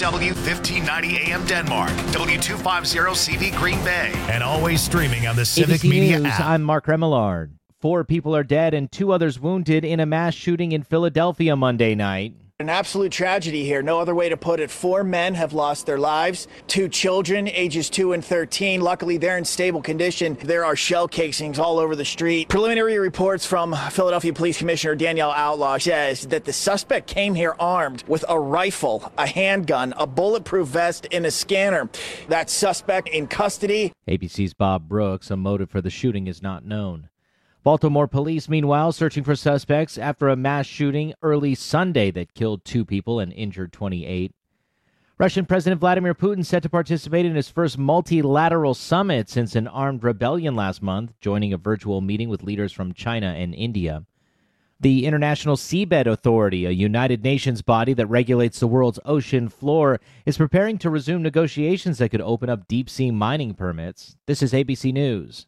KFMW 1590 AM Denmark, W250CV Green Bay, and always streaming on the Civic ABC Media News, app. I'm Mark Remillard. 4 people are dead and 2 others wounded in a mass shooting in Philadelphia Monday night. An absolute tragedy here. No other way to put it. 4 men have lost their lives. 2 children, ages 2 and 13. Luckily, they're in stable condition. There are shell casings all over the street. Preliminary reports from Philadelphia Police Commissioner Danielle Outlaw says that the suspect came here armed with a rifle, a handgun, a bulletproof vest, and a scanner. That suspect in custody. ABC's Bob Brooks. A motive for the shooting is not known. Baltimore police, meanwhile, searching for suspects after a mass shooting early Sunday that killed 2 people and injured 28. Russian President Vladimir Putin set to participate in his first multilateral summit since an armed rebellion last month, joining a virtual meeting with leaders from China and India. The International Seabed Authority, a United Nations body that regulates the world's ocean floor, is preparing to resume negotiations that could open up deep-sea mining permits. This is ABC News.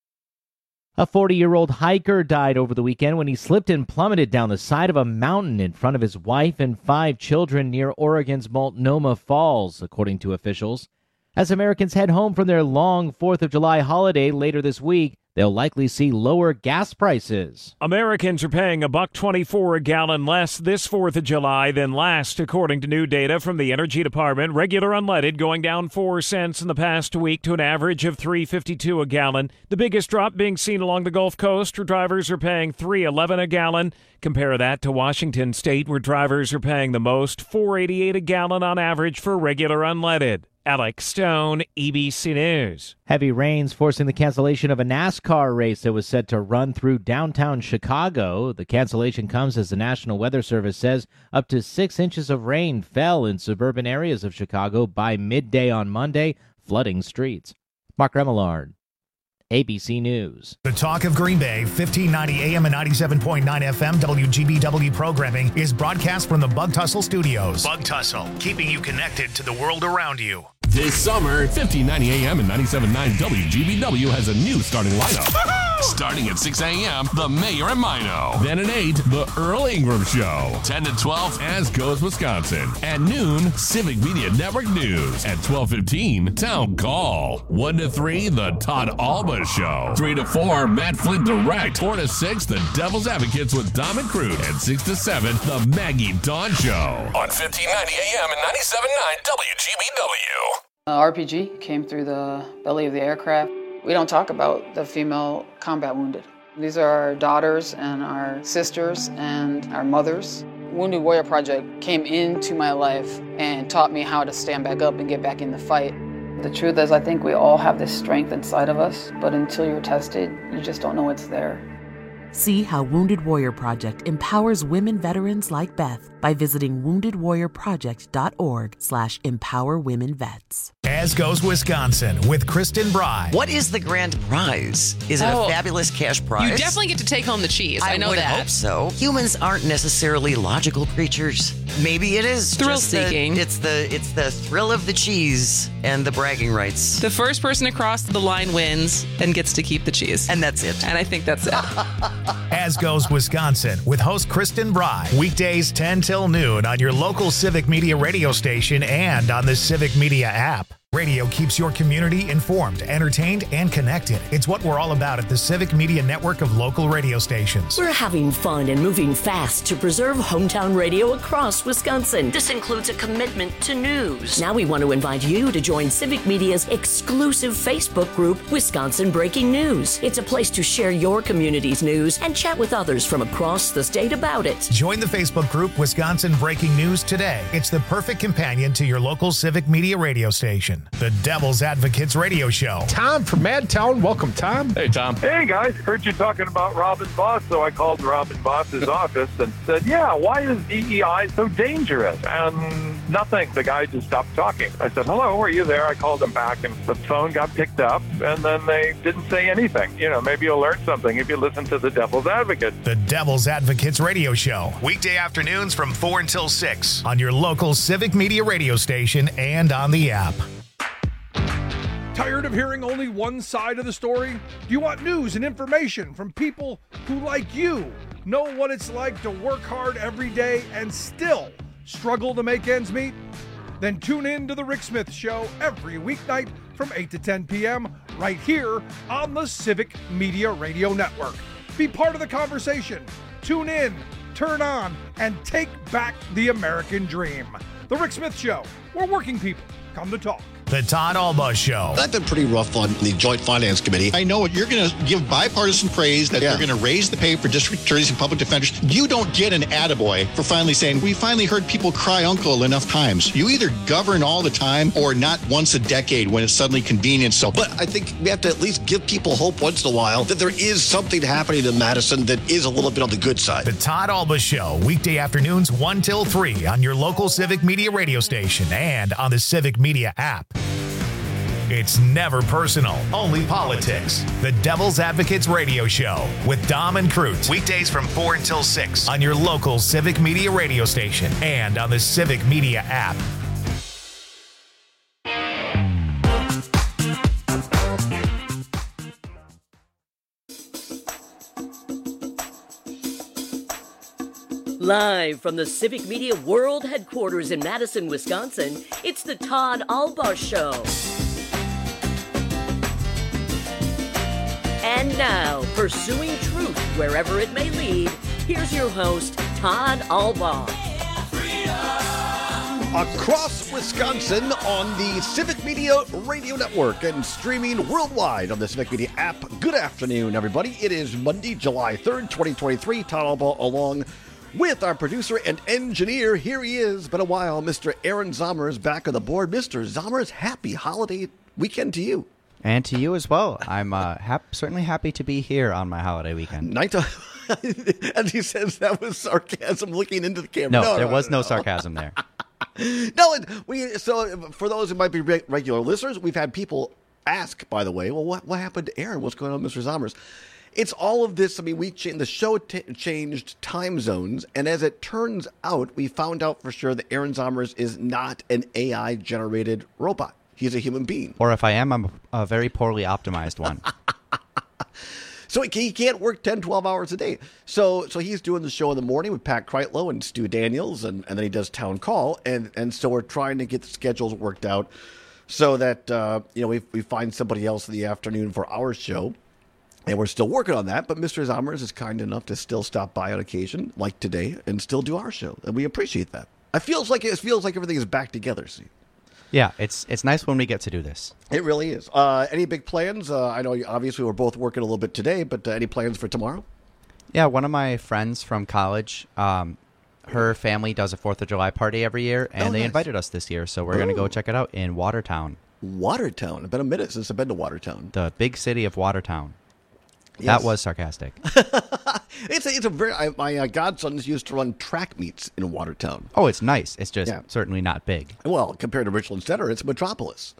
A 40-year-old hiker died over the weekend when he slipped and plummeted down the side of a mountain in front of his wife and 5 children near Oregon's Multnomah Falls, according to officials. As Americans head home from their long 4th of July holiday later this week, they'll likely see lower gas prices. Americans are paying $1.24 a gallon less this 4th of July than last, according to new data from the Energy Department. Regular unleaded going down 4 cents in the past week to an average of $3.52 a gallon. The biggest drop being seen along the Gulf Coast, where drivers are paying $3.11 a gallon. Compare that to Washington State, where drivers are paying the most, $4.88 a gallon on average for regular unleaded. Alex Stone, ABC News. Heavy rains forcing the cancellation of a NASCAR race that was set to run through downtown Chicago. The cancellation comes as the National Weather Service says up to 6 inches of rain fell in suburban areas of Chicago by midday on Monday, flooding streets. Mark Remillard, ABC News. The Talk of Green Bay, 1590 AM and 97.9 FM WGBW programming is broadcast from the Bug Tussle Studios. Bug Tussle, keeping you connected to the world around you. This summer, 1590 AM and 97.9 WGBW has a new starting lineup. Starting at 6 a.m., The Mayor and Mino. Then at 8, The Earl Ingram Show. 10 to 12, As Goes Wisconsin. At noon, Civic Media Network News. At 12:15, Town Call. 1 to 3, The Todd Alba Show. 3 to 4, Matt Flint Direct. 4 to 6, The Devil's Advocates with Dom and Crute. And 6 to 7, The Maggie Dawn Show. On 1590 AM and 97.9 WGBW. RPG came through the belly of the aircraft. We don't talk about the female combat wounded. These are our daughters and our sisters and our mothers. Wounded Warrior Project came into my life and taught me how to stand back up and get back in the fight. The truth is, I think we all have this strength inside of us, but until you're tested, you just don't know it's there. See how Wounded Warrior Project empowers women veterans like Beth by visiting woundedwarriorproject.org/empowerwomenvets. As Goes Wisconsin with Kristen Bry. What is the grand prize? Is it a fabulous cash prize? You definitely get to take home the cheese. I know would that. hope so. Humans aren't necessarily logical creatures. Maybe it is Thrill-seeking. It's the thrill of the cheese and the bragging rights. The first person across the line wins and gets to keep the cheese. And that's it. And I think that's it. As Goes Wisconsin with host Kristen Bry. Weekdays 10 till noon on your local Civic Media radio station and on the Civic Media app. Radio keeps your community informed, entertained, and connected. It's what we're all about at the Civic Media network of local radio stations. We're having fun and moving fast to preserve hometown radio across Wisconsin. This includes a commitment to news. Now we want to invite you to join Civic Media's exclusive Facebook group, Wisconsin Breaking News. It's a place to share your community's news and chat with others from across the state about it. Join the Facebook group Wisconsin Breaking News today. It's the perfect companion to your local Civic Media radio station. The Devil's Advocates Radio Show. Tom from Madtown. Welcome, Tom. Hey, Tom. Hey, guys. Heard you talking about Robin Voss, so I called Robin Voss's office and said, yeah, why is DEI so dangerous? And nothing. The guy just stopped talking. I said, hello, are you there? I called him back, and the phone got picked up, and then they didn't say anything. You know, maybe you'll learn something if you listen to the Devil's Advocate. The Devil's Advocates Radio Show. Weekday afternoons from 4 until 6 on your local Civic Media radio station and on the app. Tired of hearing only one side of the story? Do you want news and information from people who, like you, know what it's like to work hard every day and still struggle to make ends meet? Then tune in to The Rick Smith Show every weeknight from 8 to 10 p.m. right here on the Civic Media Radio Network. Be part of the conversation. Tune in, turn on, and take back the American dream. The Rick Smith Show, where working people come to talk. The Todd Alba Show. I've been pretty rough on the Joint Finance Committee. I know you're going to give bipartisan praise that they're going to raise the pay for district attorneys and public defenders. You don't get an attaboy for finally saying, we finally heard people cry uncle enough times. You either govern all the time or not once a decade when it's suddenly convenient. So, but I think we have to at least give people hope once in a while that there is something happening in Madison that is a little bit on the good side. The Todd Alba Show, weekday afternoons 1 till 3 on your local Civic Media radio station and on the Civic Media app. It's never personal, only politics. The Devil's Advocates Radio Show with Dom and Cruz. Weekdays from 4 until 6 on your local Civic Media radio station and on the Civic Media app. Live from the Civic Media World Headquarters in Madison, Wisconsin, it's the Todd Alba Show. And now, pursuing truth wherever it may lead, here's your host, Todd Alba. Across Wisconsin on the Civic Media Radio Network and streaming worldwide on the Civic Media app. Good afternoon, everybody. It is Monday, July 3rd, 2023. Todd Alba along with our producer and engineer. Here he is. Been a while. Mr. Aaron Zommers back on the board. Mr. Zommers, happy holiday weekend to you. And to you as well. I'm certainly happy to be here on my holiday weekend. As he says, that was sarcasm looking into the camera. No, there was no sarcasm there. So for those who might be regular listeners, we've had people ask, by the way, well, what happened to Aaron? What's going on, Mr. Zommers? It's all of this. I mean, the show changed time zones, and as it turns out, we found out for sure that Aaron Zommers is not an AI-generated robot. He's a human being. Or if I am, I'm a very poorly optimized one. So he can't work 10, 12 hours a day. So he's doing the show in the morning with Pat Kreitlow and Stu Daniels, and then he does Town Call. And so we're trying to get the schedules worked out so that we find somebody else in the afternoon for our show. And we're still working on that. But Mr. Zommers is kind enough to still stop by on occasion, like today, and still do our show. And we appreciate that. It feels like everything is back together, see. Yeah, it's nice when we get to do this. It really is. Any big plans? I know obviously we're both working a little bit today, but any plans for tomorrow? Yeah, one of my friends from college, her family does a 4th of July party every year, and they invited us this year, so we're going to go check it out in Watertown. Watertown? It's been a minute since I've been to Watertown. The big city of Watertown. Yes. That was sarcastic. It's a very. My godsons used to run track meets in Watertown. Oh, it's nice. It's just certainly not big. Well, compared to Richland Center, it's a metropolis.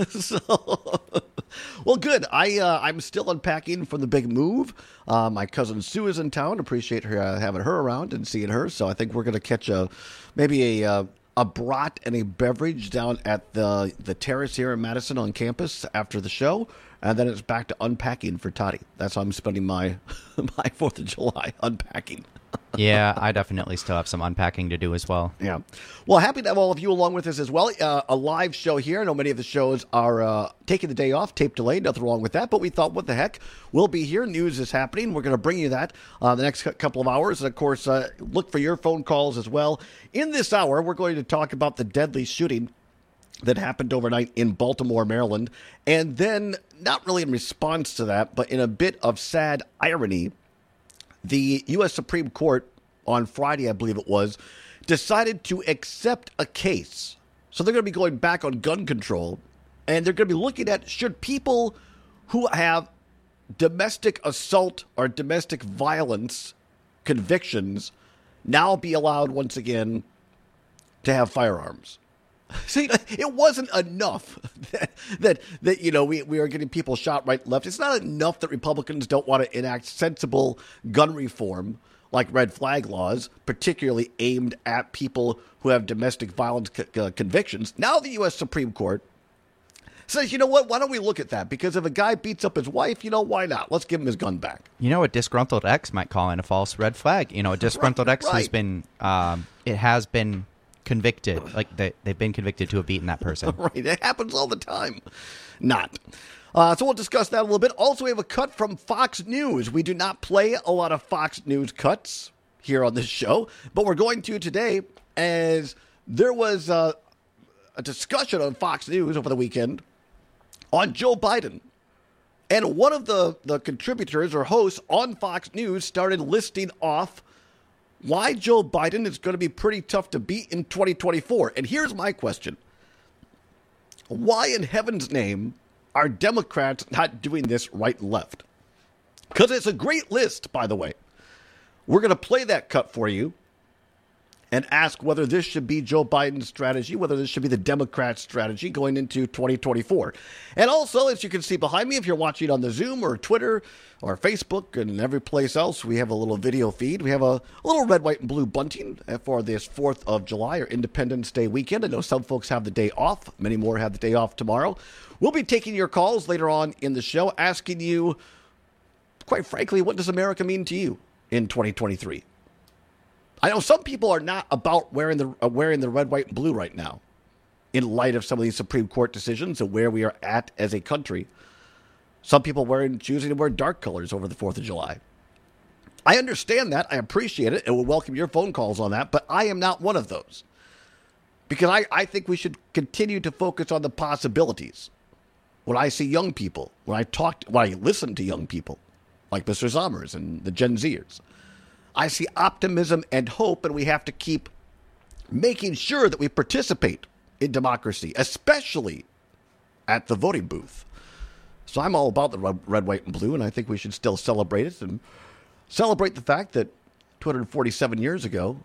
Well, good. I'm still unpacking from the big move. My cousin Sue is in town. Appreciate her having her around and seeing her. So I think we're going to catch maybe a brat and a beverage down at the terrace here in Madison on campus after the show. And then it's back to unpacking for Toddy. That's how I'm spending my 4th of July, unpacking. Yeah, I definitely still have some unpacking to do as well. Yeah. Well, happy to have all of you along with us as well. A live show here. I know many of the shows are taking the day off, tape delayed. Nothing wrong with that. But we thought, what the heck? We'll be here. News is happening. We're going to bring you that the next couple of hours. And, of course, look for your phone calls as well. In this hour, we're going to talk about the deadly shooting that happened overnight in Baltimore, Maryland. And then, not really in response to that, but in a bit of sad irony, the U.S. Supreme Court on Friday, I believe it was, decided to accept a case. So they're going to be going back on gun control, and they're going to be looking at should people who have domestic assault or domestic violence convictions now be allowed once again to have firearms. See, it wasn't enough that we are getting people shot right and left. It's not enough that Republicans don't want to enact sensible gun reform like red flag laws, particularly aimed at people who have domestic violence convictions. Now the U.S. Supreme Court says, you know what, why don't we look at that? Because if a guy beats up his wife, why not? Let's give him his gun back. A disgruntled ex might call in a false red flag. A disgruntled ex who's been, it has been convicted. Like they've been convicted to have beaten that person. Right. It happens all the time. Not. So we'll discuss that a little bit. Also, we have a cut from Fox News. We do not play a lot of Fox News cuts here on this show, but we're going to today as there was a discussion on Fox News over the weekend on Joe Biden. And one of the contributors or hosts on Fox News started listing off why Joe Biden is going to be pretty tough to beat in 2024. And here's my question. Why in heaven's name are Democrats not doing this right and left? Because it's a great list, by the way. We're going to play that cut for you and ask whether this should be Joe Biden's strategy, whether this should be the Democrats' strategy going into 2024. And also, as you can see behind me, if you're watching on the Zoom or Twitter or Facebook and every place else, we have a little video feed. We have a little red, white, and blue bunting for this 4th of July or Independence Day weekend. I know some folks have the day off. Many more have the day off tomorrow. We'll be taking your calls later on in the show, asking you, quite frankly, what does America mean to you in 2023? I know some people are not about wearing the red, white, and blue right now in light of some of these Supreme Court decisions and where we are at as a country. Some people choosing to wear dark colors over the 4th of July. I understand that. I appreciate it and will welcome your phone calls on that, but I am not one of those. Because I think we should continue to focus on the possibilities. When I see young people, when I listen to young people, like Mr. Zommers and the Gen Zers, I see optimism and hope, and we have to keep making sure that we participate in democracy, especially at the voting booth. So I'm all about the red, white, and blue, and I think we should still celebrate it and celebrate the fact that 247 years ago,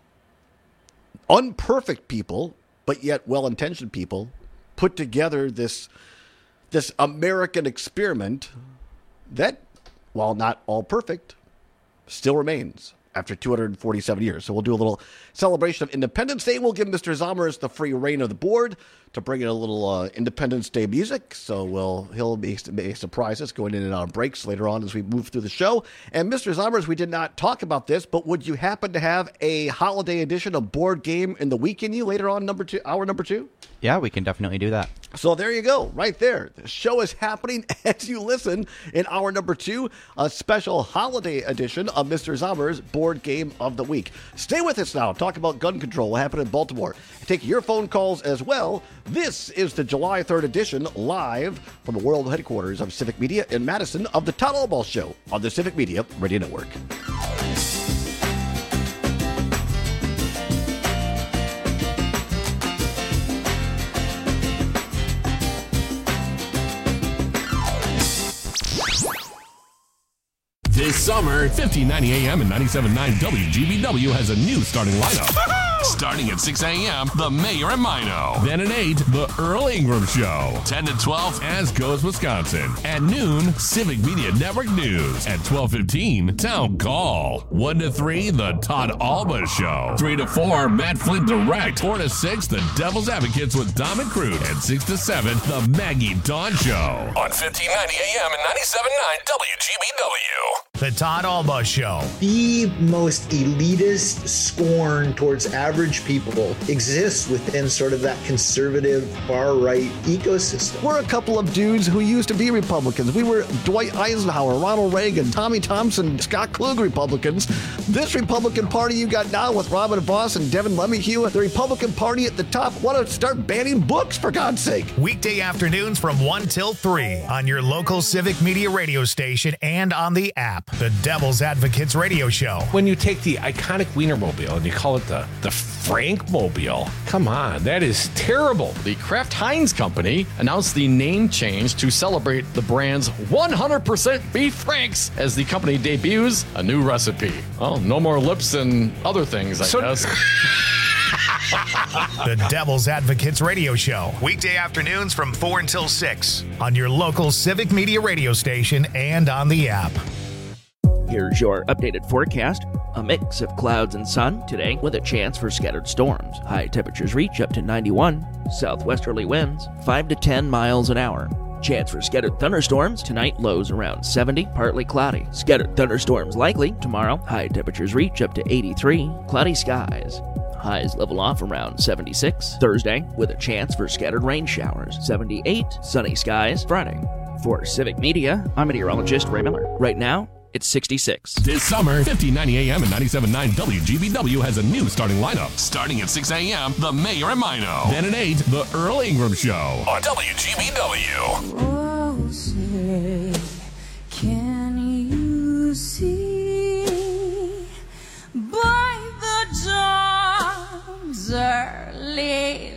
unperfect people, but yet well-intentioned people, put together this American experiment that, while not all perfect, still remains after 247 years. So we'll do a little celebration of Independence Day. We'll give Mr. Zommers the free reign of the board to bring in a little Independence Day music. So he'll surprise us going in and out of breaks later on as we move through the show. And Mr. Zommers, we did not talk about this, but would you happen to have a holiday edition of Board Game in the Week in you later on, hour number 2? Yeah, we can definitely do that. So there you go, right there. The show is happening as you listen in hour number 2, a special holiday edition of Mr. Zommers' Board Game of the Week. Stay with us now. Talk about gun control. What happened in Baltimore. Take your phone calls as well. This is the July 3rd edition, live from the world headquarters of Civic Media in Madison, of the Todd Albaugh Show on the Civic Media Radio Network. This summer, 1590 AM and 97.9 WGBW has a new starting lineup. Starting at 6 a.m., The Mayor and Mino. Then at 8, The Earl Ingram Show. 10 to 12, As Goes Wisconsin. At noon, Civic Media Network News. At 12:15, Town Call. 1 to 3, The Todd Albaugh Show. 3 to 4, Matt Flint Direct. 4 to 6, The Devil's Advocates with Dom and Crute. And 6 to 7, The Maggie Dawn Show. On 1590 AM and 97.9 WGBW. The Todd Albaugh Show. The most elitist scorn towards average people exists within sort of that conservative far-right ecosystem. We're a couple of dudes who used to be Republicans. We were Dwight Eisenhower, Ronald Reagan, Tommy Thompson, Scott Klug Republicans. This Republican Party you got now with Robin Vos and Devin Lemahue, the Republican Party at the top, want to start banning books, for God's sake. Weekday afternoons from 1 till 3 on your local Civic Media radio station and on the app. The Devil's Advocates Radio Show. When you take the iconic Wienermobile and you call it the Frankmobile, come on, that is terrible. The Kraft Heinz Company announced the name change to celebrate the brand's 100% beef franks as the company debuts a new recipe. Well, no more lips and other things, I guess. The Devil's Advocates Radio Show. Weekday afternoons from 4 until 6 on your local Civic Media radio station and on the app. Here's your updated forecast. A mix of clouds and sun today with a chance for scattered storms. High temperatures reach up to 91. Southwesterly winds 5 to 10 miles an hour. Chance for scattered thunderstorms tonight, lows around 70, partly cloudy. Scattered thunderstorms likely tomorrow. High temperatures reach up to 83. Cloudy skies. Highs level off around 76. Thursday, with a chance for scattered rain showers. 78. Sunny skies Friday. For Civic Media, I'm meteorologist Ray Miller. Right now, it's 66. This summer, 1590 AM and 97.9 WGBW has a new starting lineup. Starting at 6 a.m., The Mayor and Mino. Then at 8, The Earl Ingram Show on WGBW. Oh, say, can you see by the dawn's early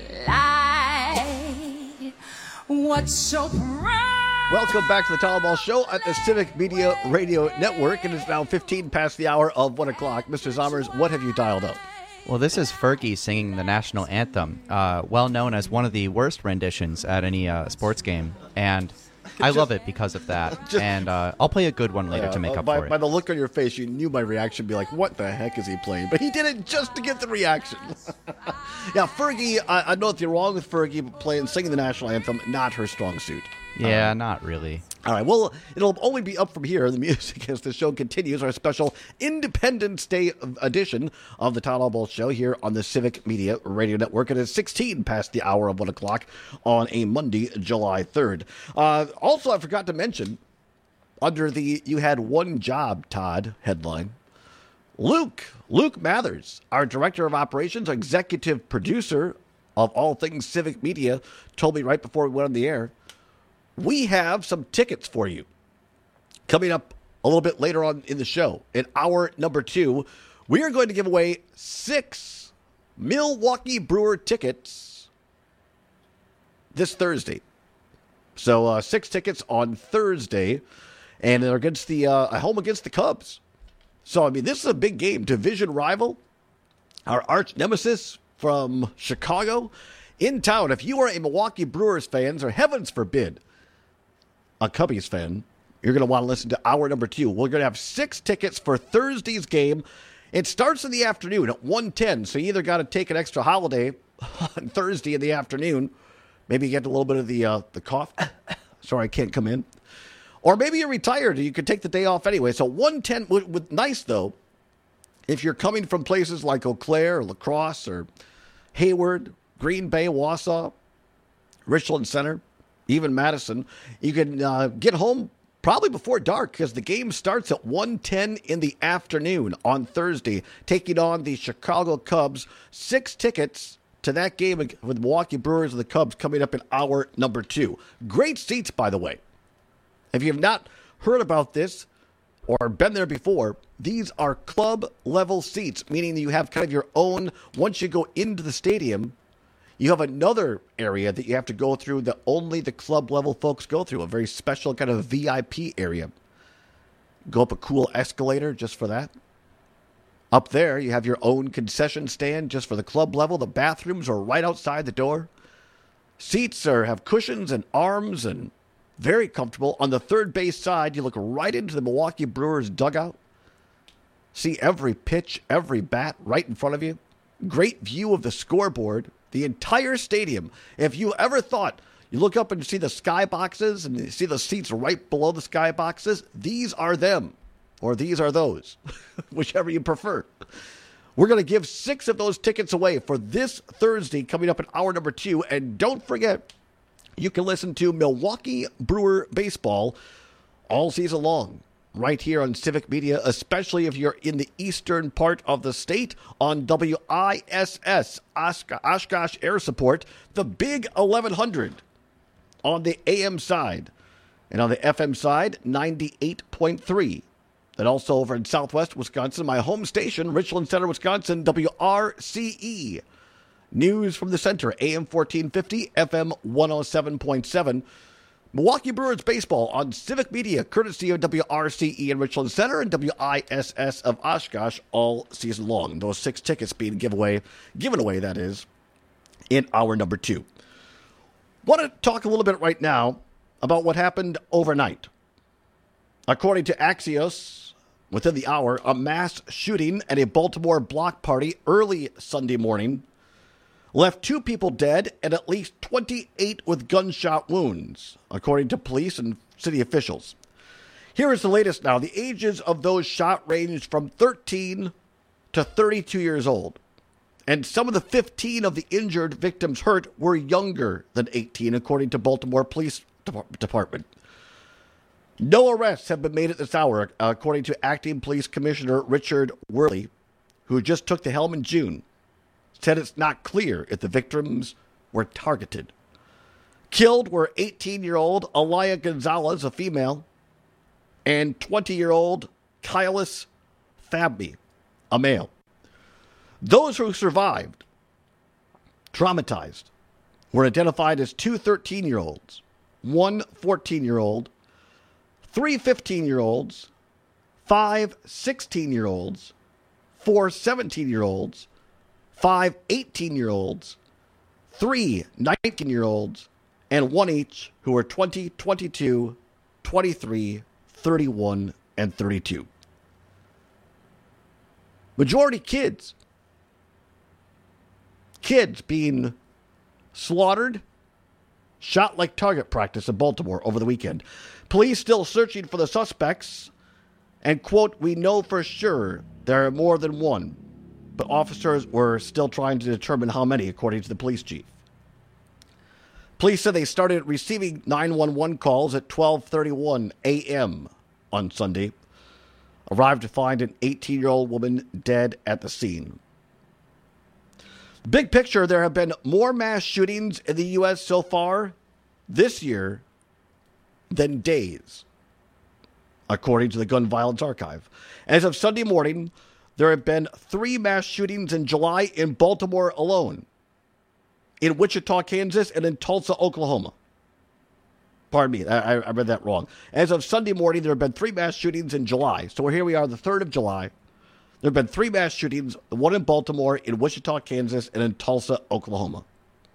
light what's so bright? Welcome back to the Tollball Show at the Civic Media Radio Network. It is now 15 past the hour of 1 o'clock. Mr. Zommers, what have you dialed up? Well, this is Fergie singing the national anthem, well known as one of the worst renditions at any sports game. And I love it because of that. And I'll play a good one later to make up for it. By the look on your face, you knew my reaction would be like, what the heck is he playing? But he did it just to get the reaction. Yeah, Fergie, I know nothing wrong with Fergie singing the national anthem, not her strong suit. Yeah, not really. All right, well, it'll only be up from here, the music, as the show continues, our special Independence Day edition of the Tollball Show here on the Civic Media Radio Network. It is 16 past the hour of 1 o'clock on a Monday, July 3rd. Also, I forgot to mention, under the You Had One Job, Todd headline, Luke Mathers, our Director of Operations, Executive Producer of all things Civic Media, told me right before we went on the air, we have some tickets for you. Coming up a little bit later on in the show, in hour number 2, we are going to give away 6 Milwaukee Brewer tickets this Thursday. So 6 tickets on Thursday, and they're against home against the Cubs. So, I mean, this is a big game. Division rival, our arch nemesis from Chicago, in town. If you are a Milwaukee Brewers fan, or heavens forbid, a Cubbies fan, you're going to want to listen to hour number 2. We're going to have 6 tickets for Thursday's game. It starts in the afternoon at 1:10, so you either got to take an extra holiday on Thursday in the afternoon, maybe get a little bit of the cough. Sorry, I can't come in. Or maybe you're retired and you could take the day off anyway. So 1:10, with nice though, if you're coming from places like Eau Claire or La Crosse or Hayward, Green Bay, Wausau, Richland Center, even Madison, you can get home probably before dark because the game starts at 1:10 in the afternoon on Thursday, taking on the Chicago Cubs. 6 tickets to that game with Milwaukee Brewers and the Cubs coming up in hour number 2. Great seats, by the way. If you have not heard about this or been there before, these are club-level seats, meaning you have kind of your own, once you go into the stadium, you have another area that you have to go through that only the club-level folks go through, a very special kind of VIP area. Go up a cool escalator just for that. Up there, you have your own concession stand just for the club level. The bathrooms are right outside the door. Seats have cushions and arms and very comfortable. On the third base side, you look right into the Milwaukee Brewers dugout. See every pitch, every bat right in front of you. Great view of the scoreboard. The entire stadium. If you ever thought, you look up and you see the sky boxes and you see the seats right below the sky boxes, these are them. Or these are those. Whichever you prefer. We're going to give 6 of those tickets away for this Thursday coming up in hour number 2. And don't forget, you can listen to Milwaukee Brewer Baseball all season long. Right here on Civic Media, especially if you're in the eastern part of the state on WISS, Oshkosh Air Support, the Big 1100 on the AM side. And on the FM side, 98.3. And also over in southwest Wisconsin, my home station, Richland Center, Wisconsin, WRCE. News from the center, AM 1450, FM 107.7. Milwaukee Brewers Baseball on Civic Media, courtesy of WRCE in Richland Center and WISS of Oshkosh all season long. Those 6 tickets being given away, that is, in hour number 2. Want to talk a little bit right now about what happened overnight. According to Axios, within the hour, a mass shooting at a Baltimore block party early Sunday morning left 2 people dead and at least 28 with gunshot wounds, according to police and city officials. Here is the latest now. The ages of those shot ranged from 13 to 32 years old. And some of the 15 of the injured victims hurt were younger than 18, according to Baltimore Police Department. No arrests have been made at this hour, according to Acting Police Commissioner Richard Worley, who just took the helm in June. Said it's not clear if the victims were targeted. Killed were 18-year-old Alaya Gonzalez, a female, and 20-year-old Kylis Fabby, a male. Those who survived, traumatized, were identified as two 13-year-olds, one 14-year-old, three 15-year-olds, five 16-year-olds, four 17-year-olds, five 18-year-olds, three 19-year-olds, and one each who were 20, 22, 23, 31, and 32. Majority kids. Kids being slaughtered, shot like target practice in Baltimore over the weekend. Police still searching for the suspects. And, quote, we know for sure there are more than one. But officers were still trying to determine how many, according to the police chief. Police said they started receiving 911 calls at 12:31 a.m. on Sunday. Arrived to find an 18-year-old woman dead at the scene. Big picture, there have been more mass shootings in the U.S. so far this year than days, according to the Gun Violence Archive. As of Sunday morning, there have been 3 mass shootings in July in Baltimore alone, in Wichita, Kansas, and in Tulsa, Oklahoma. Pardon me, I read that wrong. As of Sunday morning, there have been 3 mass shootings in July. So here we are, the 3rd of July. There have been 3 mass shootings, one in Baltimore, in Wichita, Kansas, and in Tulsa, Oklahoma.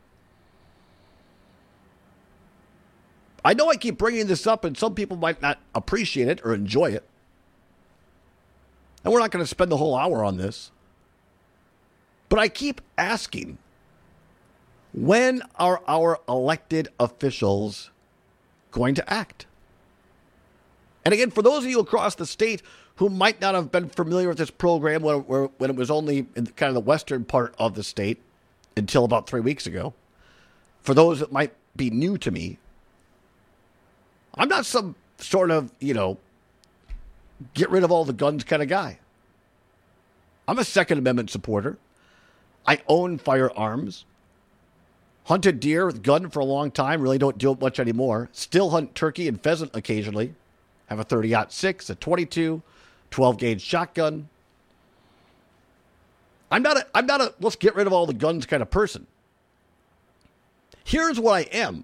I know I keep bringing this up, and some people might not appreciate it or enjoy it. And we're not going to spend the whole hour on this. But I keep asking, when are our elected officials going to act? And again, for those of you across the state who might not have been familiar with this program when it was only in kind of the western part of the state until about 3 weeks ago, for those that might be new to me, I'm not some sort of, get rid of all the guns kind of guy. I'm a Second Amendment supporter. I own firearms. Hunted deer with gun for a long time. Really don't do it much anymore. Still hunt turkey and pheasant occasionally. Have a 30-06, a 22, 12-gauge shotgun. I'm not a let's get rid of all the guns kind of person. Here's what I am.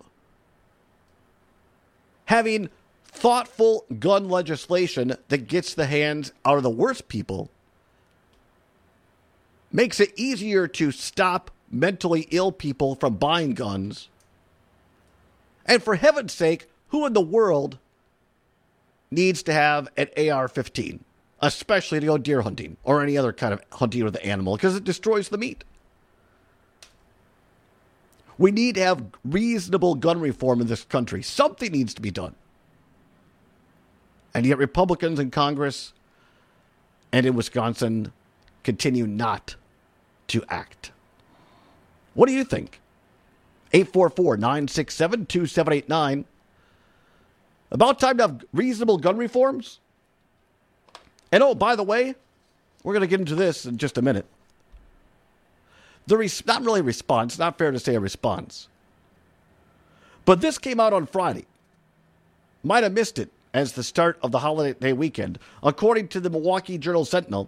Having thoughtful gun legislation that gets the hands out of the worst people makes it easier to stop mentally ill people from buying guns. And for heaven's sake, who in the world needs to have an AR-15, especially to go deer hunting or any other kind of hunting with the animal, because it destroys the meat? We need to have reasonable gun reform in this country. Something needs to be done. And yet Republicans in Congress and in Wisconsin continue not to act. What do you think? 844-967-2789. About time to have reasonable gun reforms? And oh, by the way, we're going to get into this in just a minute. Not really a response, not fair to say a response. But this came out on Friday. Might have missed it as the start of the holiday weekend. According to the Milwaukee Journal-Sentinel,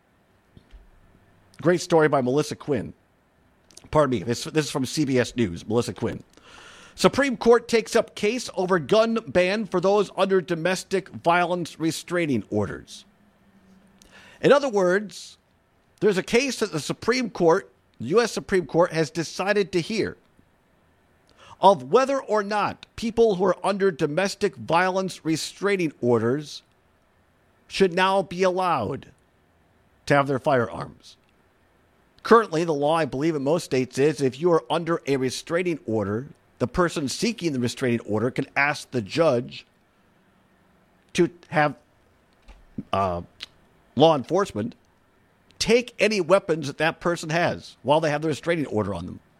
great story by Melissa Quinn. Pardon me, this is from CBS News, Melissa Quinn. Supreme Court takes up case over gun ban for those under domestic violence restraining orders. In other words, there's a case that the Supreme Court, the U.S. Supreme Court, has decided to hear of whether or not people who are under domestic violence restraining orders should now be allowed to have their firearms. Currently, the law, I believe, in most states is if you are under a restraining order, the person seeking the restraining order can ask the judge to have law enforcement take any weapons that that person has while they have the restraining order on them.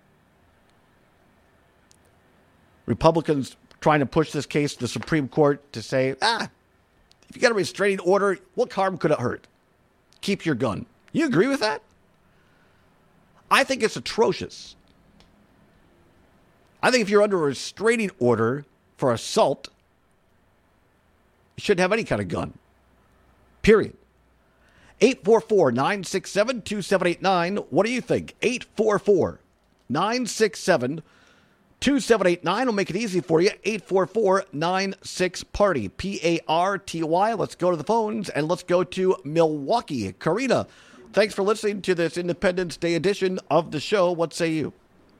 Republicans trying to push this case to the Supreme Court to say, if you got a restraining order, what harm could it hurt? Keep your gun. You agree with that? I think it's atrocious. I think if you're under a restraining order for assault, you shouldn't have any kind of gun. Period. 844-967-2789. What do you think? 844-967-2789. We'll make it easy for you. 844-96-PARTY. P-A-R-T-Y. Let's go to the phones and let's go to Milwaukee. Karina, thanks for listening to this Independence Day edition of the show. What say you?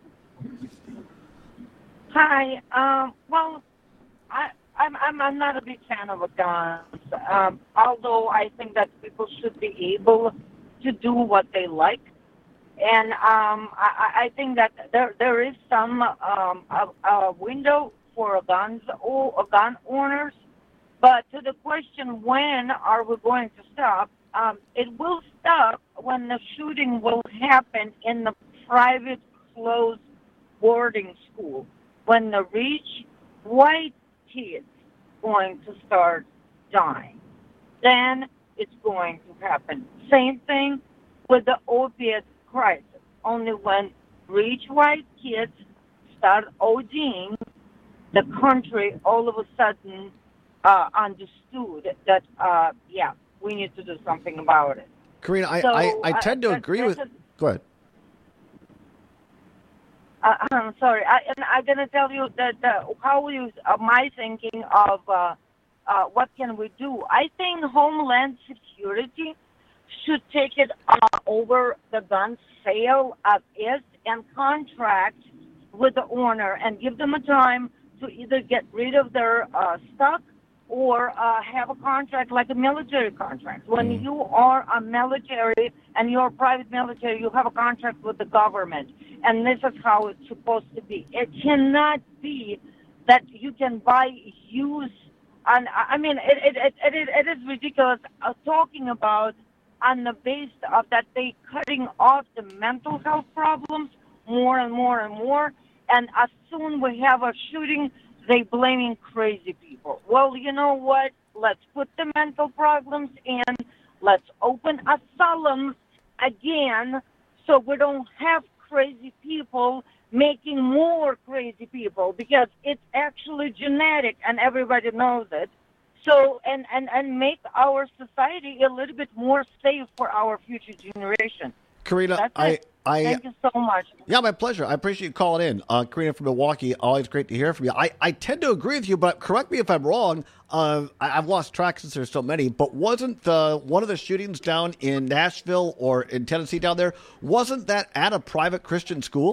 Hi. Well, I'm not a big fan of guns. Although I think that people should be able to do what they like, and I think that there is some a window for gun owners. But to the question, when are we going to stop? It will stop when the shooting will happen in the private closed boarding school. When the rich white kids going to start dying, then it's going to happen. Same thing with the opiate crisis. Only when rich white kids start ODing, the country all of a sudden understood that, we need to do something about it. Karina, I tend to agree with... Go ahead. I'm sorry. I'm going to tell you that how is my thinking of what can we do. I think Homeland Security should take it over the gun sale as is and contract with the owner and give them a time to either get rid of their stock or have a contract like a military contract. When you are a military and you're a private military, you have a contract with the government. And this is how it's supposed to be. It cannot be that you can buy used. And I mean, it is ridiculous talking about on the basis of that they cutting off the mental health problems more and more and more. And as soon we have a shooting, they blaming crazy people. Well, you know what? Let's put the mental problems in. Let's open asylums again so we don't have crazy people making more crazy people, because it's actually genetic and everybody knows it. So, and make our society a little bit more safe for our future generation. Karina, Thank you so much. Yeah, my pleasure. I appreciate you calling in. Karina from Milwaukee, always great to hear from you. I tend to agree with you, but correct me if I'm wrong. I've lost track since there's so many, but wasn't one of the shootings down in Nashville or in Tennessee down there, wasn't that at a private Christian school?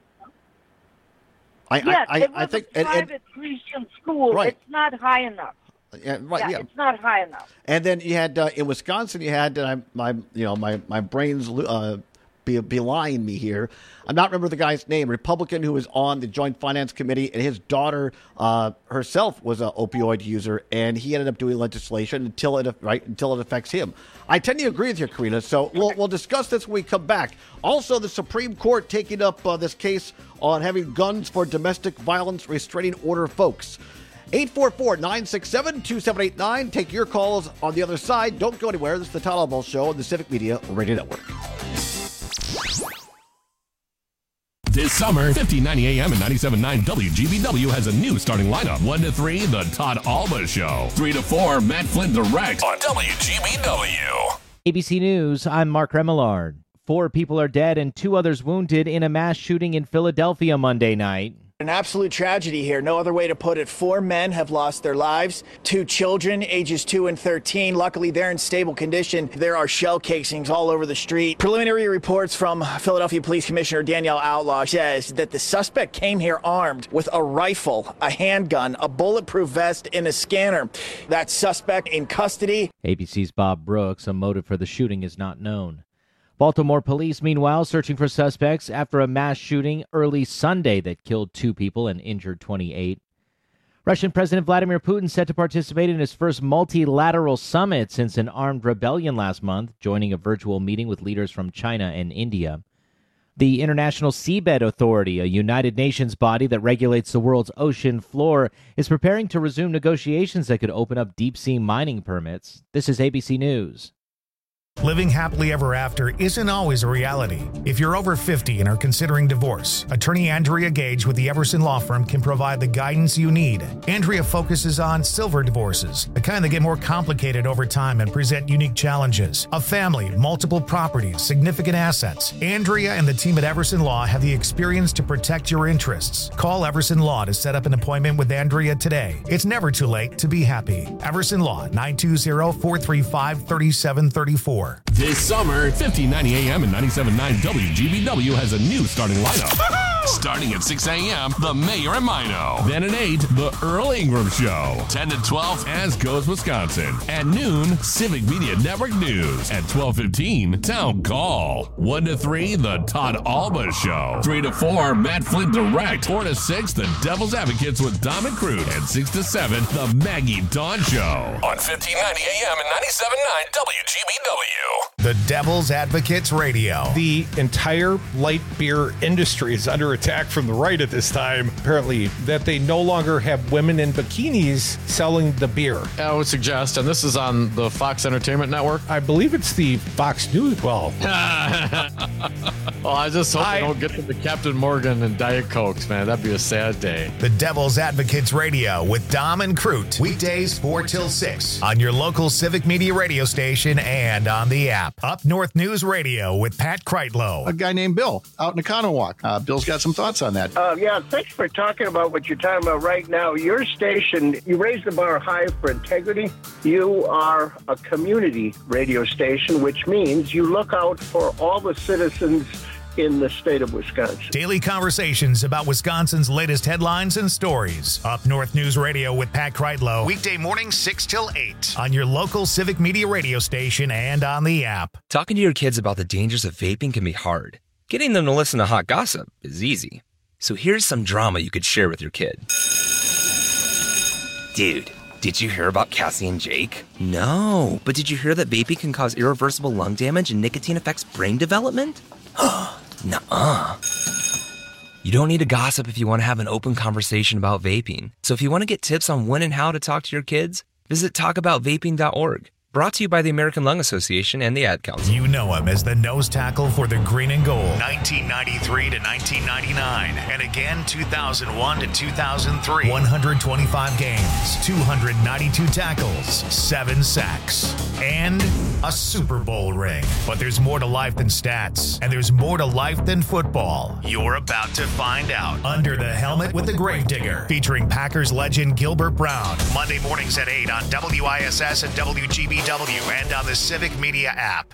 It was a private Christian school. Right. It's not high enough. Yeah, right. Yeah, it's not high enough. And then you had in Wisconsin, you had my brain's belying me here. I'm not remember the guy's name. Republican who was on the Joint Finance Committee, and his daughter herself was an opioid user, and he ended up doing legislation until it affects him. I tend to agree with you, Karina. So we'll discuss this when we come back. Also, the Supreme Court taking up this case on having guns for domestic violence restraining order folks. 844-967-2789. Take your calls on the other side. Don't go anywhere. This is the Todd Albaugh Show on the Civic Media Radio Network. This summer, 1590 AM and 97.9 WGBW has a new starting lineup. 1 to 3, The Todd Albaugh Show. 3 to 4, Matt Flynn Direct on WGBW. ABC News, I'm Mark Remillard. 4 people are dead and 2 others wounded in a mass shooting in Philadelphia Monday night. An absolute tragedy here. No other way to put it. 4 men have lost their lives. 2 children, ages 2 and 13. Luckily, they're in stable condition. There are shell casings all over the street. Preliminary reports from Philadelphia Police Commissioner Danielle Outlaw says that the suspect came here armed with a rifle, a handgun, a bulletproof vest, and a scanner. That suspect in custody. ABC's Bob Brooks. A motive for the shooting is not known. Baltimore police, meanwhile, searching for suspects after a mass shooting early Sunday that killed 2 people and injured 28. Russian President Vladimir Putin set to participate in his first multilateral summit since an armed rebellion last month, joining a virtual meeting with leaders from China and India. The International Seabed Authority, a United Nations body that regulates the world's ocean floor, is preparing to resume negotiations that could open up deep-sea mining permits. This is ABC News. Living happily ever after isn't always a reality. If you're over 50 and are considering divorce, attorney Andrea Gage with the Everson Law Firm can provide the guidance you need. Andrea focuses on silver divorces, the kind that get more complicated over time and present unique challenges. A family, multiple properties, significant assets. Andrea and the team at Everson Law have the experience to protect your interests. Call Everson Law to set up an appointment with Andrea today. It's never too late to be happy. Everson Law, 920-435-3734. This summer, 1590 AM and 97.9 WGBW has a new starting lineup. Starting at 6 a.m., The Mayor and Mino. Then at 8, The Earl Ingram Show. 10 to 12, As Goes Wisconsin. At noon, Civic Media Network News. At 12:15, Town Call. 1 to 3, The Todd Alba Show. 3 to 4, Matt Flint Direct. 4 to 6, The Devil's Advocates with Dom and Crude. And 6 to 7, The Maggie Dawn Show. On 1590 AM and 97.9 WGBW. The Devil's Advocates Radio. The entire light beer industry is under attack from the right at this time, apparently, that they no longer have women in bikinis selling the beer. I would suggest, and this is on the Fox Entertainment Network. I believe it's the Fox News. Well, I just hope they don't get to the Captain Morgan and Diet Cokes, man. That'd be a sad day. The Devil's Advocates Radio with Dom and Crute. Weekdays 4 till 6 on your local Civic Media radio station and on the app. Up North News Radio with Pat Kreitlow. A guy named Bill out in Economowoc. Bill's got some thoughts on that. Yeah, thanks for talking about what you're talking about right now. Your station, you raise the bar high for integrity. You are a community radio station, which means you look out for all the citizens in the state of Wisconsin. Daily conversations about Wisconsin's latest headlines and stories. Up North News Radio with Pat Kreitlow. Weekday mornings 6 till 8 on your local Civic Media radio station and on the app. Talking to your kids about the dangers of vaping can be hard. Getting them to listen to hot gossip is easy. So here's some drama you could share with your kid. Dude, did you hear about Cassie and Jake? No, but did you hear that vaping can cause irreversible lung damage and nicotine affects brain development? Nuh-uh. You don't need to gossip if you want to have an open conversation about vaping. So if you want to get tips on when and how to talk to your kids, visit talkaboutvaping.org. Brought to you by the American Lung Association and the Ad Council. You know him as the nose tackle for the Green and Gold, 1993 to 1999, and again 2001 to 2003. 125 games, 292 tackles, 7 sacks, and a Super Bowl ring. But there's more to life than stats, and there's more to life than football. You're about to find out. Under the Helmet with the Gravedigger, featuring Packers legend Gilbert Brown. Monday mornings at 8 on WISS and WGBW. And on the Civic Media app.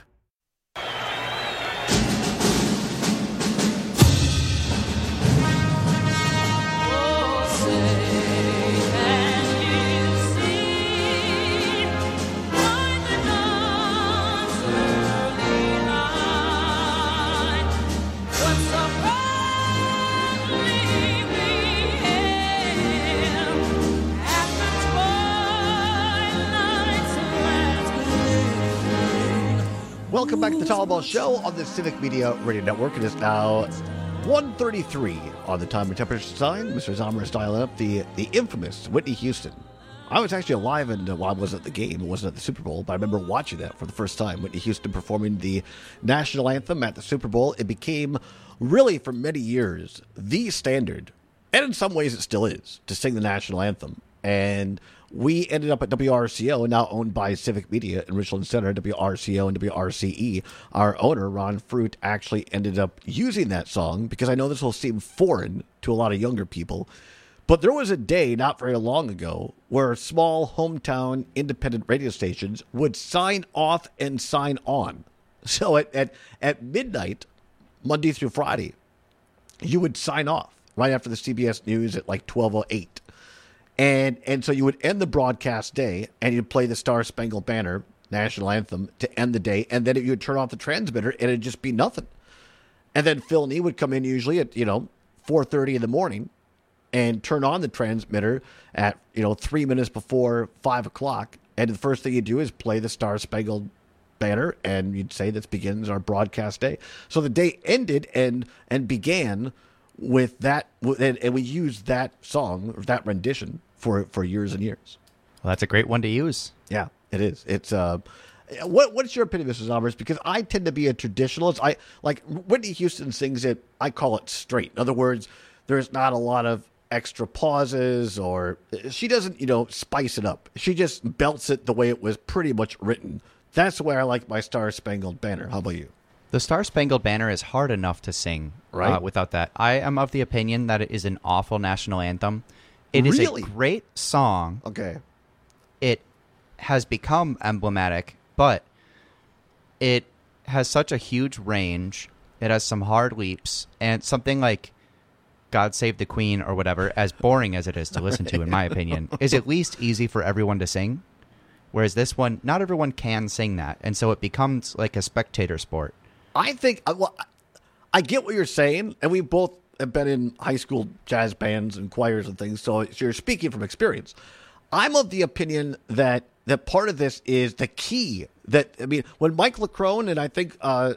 Welcome back to the Tallball Show on the Civic Media Radio Network. It is now 1:33 on the time and temperature sign. Mr. Zomer is dialing up the infamous Whitney Houston. I was actually alive and I wasn't at the game. It wasn't at the Super Bowl, but I remember watching that for the first time. Whitney Houston performing the national anthem at the Super Bowl. It became really, for many years, the standard, and in some ways it still is, to sing the national anthem. And we ended up at WRCO, now owned by Civic Media in Richland Center, WRCO and WRCE. Our owner, Ron Fruit, actually ended up using that song because I know this will seem foreign to a lot of younger people. But there was a day not very long ago where small hometown independent radio stations would sign off and sign on. So at midnight, Monday through Friday, you would sign off right after the CBS News at like 12:08. And so you would end the broadcast day, and you'd play the Star Spangled Banner national anthem to end the day, and then you would turn off the transmitter, and it'd just be nothing. And then Phil Nee would come in usually at 4:30 in the morning, and turn on the transmitter at 3 minutes before 5 o'clock, and the first thing you do is play the Star Spangled Banner, and you'd say this begins our broadcast day. So the day ended and began with that, and we used that song, or that rendition, for years and years. Well, that's a great one to use. Yeah, it is. It's what's your opinion, Mrs. Almers? Because I tend to be a traditionalist. I like Whitney Houston sings it. I call it straight. In other words, there's not a lot of extra pauses, or she doesn't, spice it up. She just belts it the way it was pretty much written. That's where I like my Star Spangled Banner. How about you? The Star Spangled Banner is hard enough to sing without that. I am of the opinion that it is an awful national anthem. It is a great song. Okay. It has become emblematic, but it has such a huge range. It has some hard leaps, and something like God Save the Queen or whatever, as boring as it is to listen to, in my opinion, is at least easy for everyone to sing. Whereas this one, not everyone can sing that, and so it becomes like a spectator sport. I think, I get what you're saying, and we both have been in high school jazz bands and choirs and things, so you're speaking from experience. I'm of the opinion that part of this is the key. When Mike LeCrone and I think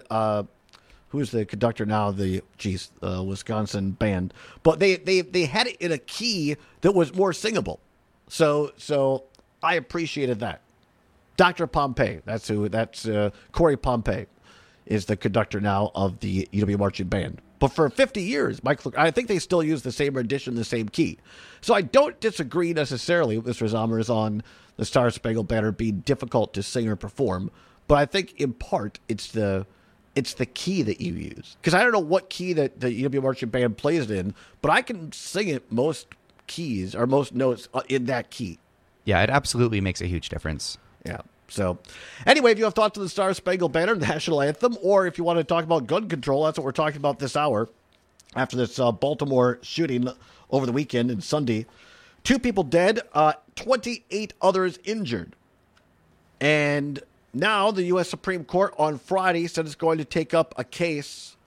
who's the conductor now, the Wisconsin band, but they had it in a key that was more singable. So I appreciated that. Dr. Pompey, that's Corey Pompey is the conductor now of the UW Marching Band. But for 50 years, I think they still use the same rendition, the same key. So I don't disagree necessarily with Mr. Zommers on the Star Spangled Banner being difficult to sing or perform, but I think in part it's the key that you use. Because I don't know what key that the UW Marching Band plays it in, but I can sing it most keys or most notes in that key. Yeah, it absolutely makes a huge difference. Yeah. So, anyway, if you have thoughts on the Star Spangled Banner, the national anthem, or if you want to talk about gun control, that's what we're talking about this hour. After this Baltimore shooting over the weekend and Sunday, 2 people dead, 28 others injured. And now the U.S. Supreme Court on Friday said it's going to take up a case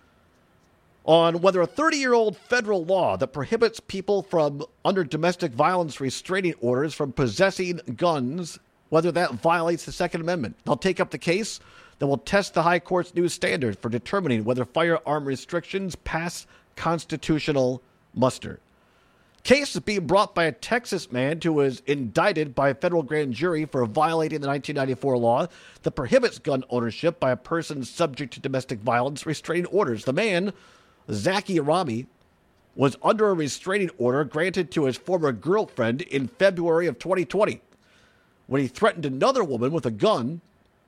on whether a 30-year-old federal law that prohibits people from under domestic violence restraining orders from possessing guns, whether that violates the Second Amendment. They'll take up the case that will test the High Court's new standard for determining whether firearm restrictions pass constitutional muster. Case is being brought by a Texas man who was indicted by a federal grand jury for violating the 1994 law that prohibits gun ownership by a person subject to domestic violence restraining orders. The man, Zaki Rami, was under a restraining order granted to his former girlfriend in February of 2020. When he threatened another woman with a gun